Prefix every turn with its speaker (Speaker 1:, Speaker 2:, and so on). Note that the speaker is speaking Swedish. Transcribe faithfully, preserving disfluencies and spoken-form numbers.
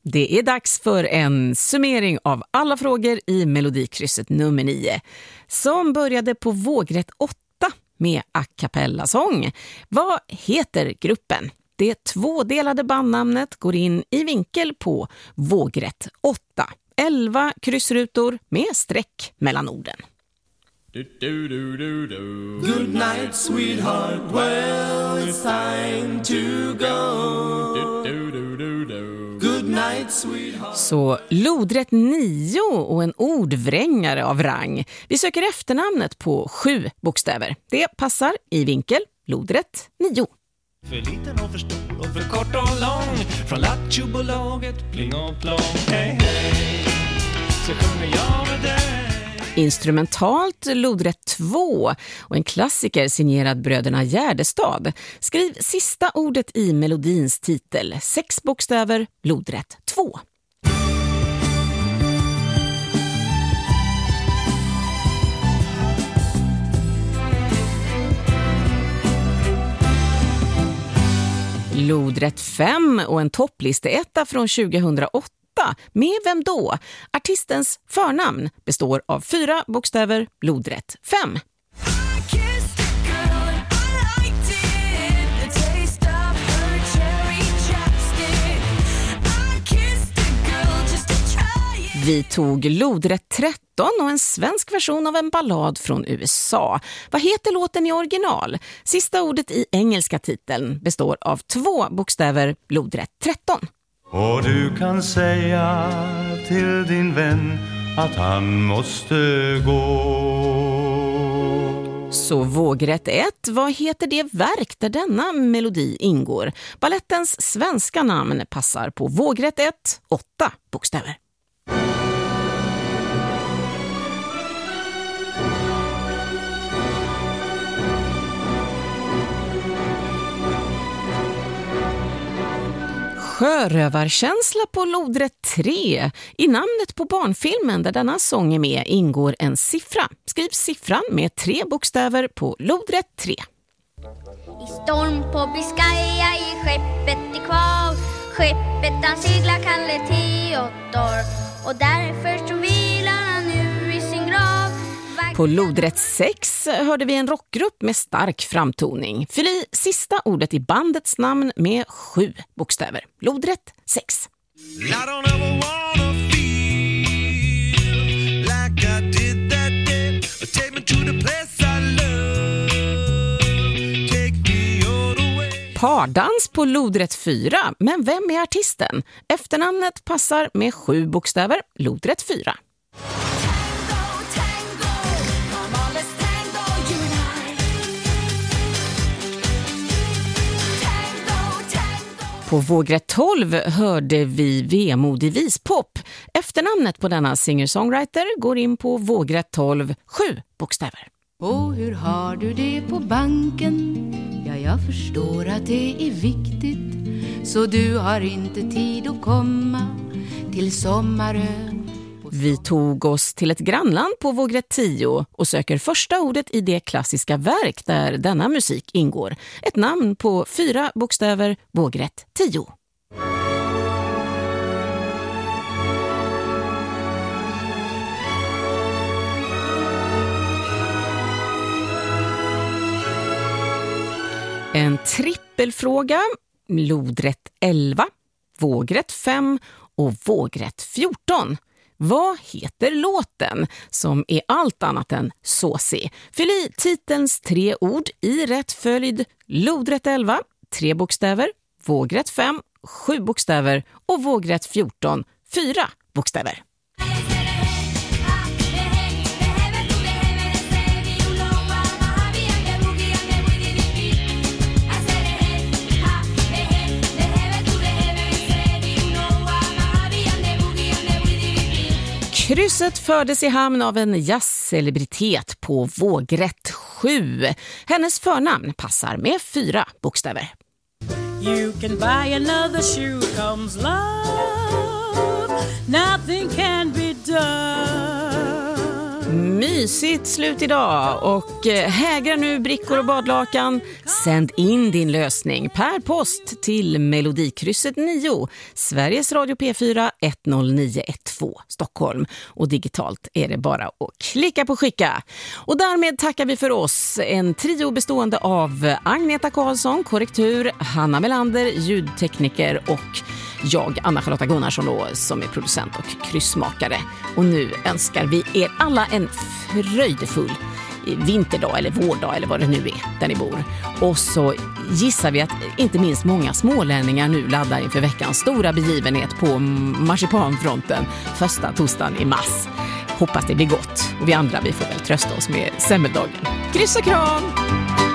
Speaker 1: Det är dags för en summering av alla frågor i Melodikrysset nummer nio som började på vågrätt åtta med a cappella-sång. Vad heter gruppen? Det tvådelade bandnamnet går in i vinkel på vågrätt åtta. elva kryssrutor med streck mellan orden.
Speaker 2: Do, do, do, do, do. Good night, sweetheart. Well, it's time to go. Do, do, do, do, do. Good night, sweetheart.
Speaker 1: Så lodrätt nio och en ordvrängare av rang. Vi söker efternamnet på sju bokstäver. Det passar i vinkel lodrätt nio.
Speaker 3: För liten och för stor och för kort och lång. Från Lattjo-bolaget, pling och plong. Hej, hej, så sjunger jag med dig.
Speaker 1: Instrumentalt lodrätt två och en klassiker signerad bröderna Gärdestad. Skriv sista ordet i melodins titel. Sex bokstäver, lodrätt två. Lodrätt fem och en topplisteetta från tjugohundraåtta. Med vem då? Artistens förnamn består av fyra bokstäver, lodrätt fem. Vi tog lodrätt tretton och en svensk version av en ballad från U S A. Vad heter låten i original? Sista ordet i engelska titeln består av två bokstäver, lodrätt tretton.
Speaker 4: Och du kan säga till din vän att han måste gå.
Speaker 1: Så vågrätt ett, vad heter det verk där denna melodi ingår? Ballettens svenska namn passar på vågrätt ett, åtta bokstäver. Sjörövarkänsla på lodrätt tre. I namnet på barnfilmen där denna sång är med ingår en siffra. Skriv siffran med tre bokstäver på lodrätt tre.
Speaker 5: I storm på Biscaya i skeppet i kvav. Skeppet han seglar Kalle Theodor. Och därför så vilar han nu i sin grav.
Speaker 1: På lodrätt sex hörde vi en rockgrupp med stark framtoning. Fyll i sista ordet i bandets namn med sju bokstäver. Lodrätt sex. Pardans på lodrätt fyra, men vem är artisten? Efternamnet passar med sju bokstäver. Lodrätt fyra. På vågrätt tolv hörde vi vemodig vispop. Efternamnet på denna singer-songwriter går in på vågrätt tolv, sju bokstäver.
Speaker 6: Och hur har du det på banken? Ja, jag förstår att det är viktigt. Så du har inte tid att komma till Sommarön.
Speaker 1: Vi tog oss till ett grannland på vågrätt tio och söker första ordet i det klassiska verk där denna musik ingår. Ett namn på fyra bokstäver, vågrätt tio. En trippelfråga, lodrätt elva, vågrätt fem och vågrätt fjorton. Vad heter låten som är allt annat än såsig? Fyll i titelns tre ord i rätt följd. Lodrätt elva, tre bokstäver, vågrätt fem, sju bokstäver och vågrätt fjorton, fyra bokstäver. Krysset fördes i hamn av en jazzcelebritet på vågrätt sju. Hennes förnamn passar med fyra bokstäver.
Speaker 7: You can buy another shoe comes love. Nothing can be done.
Speaker 1: mysigt slut idag och hägra nu brickor och badlakan. Sänd in din lösning per post till Melodikrysset nio, Sveriges Radio P fyra ett noll nio ett två Stockholm, och digitalt är det bara att klicka på skicka. Och därmed tackar vi för oss, en trio bestående av Agneta Karlsson, korrektur, Hanna Melander, ljudtekniker, och jag, Anna-Charlotta Gunnarsson då, som är producent och kryssmakare. Och nu önskar vi er alla en fröjdefull vinterdag eller vårdag eller vad det nu är där ni bor. Och så gissar vi att inte minst många smålänningar nu laddar inför veckans stora begivenhet på marsipanfronten första torsdagen i mars. Hoppas det blir gott, och vi andra vi får väl trösta oss med semmeldagen. Kryss och kram!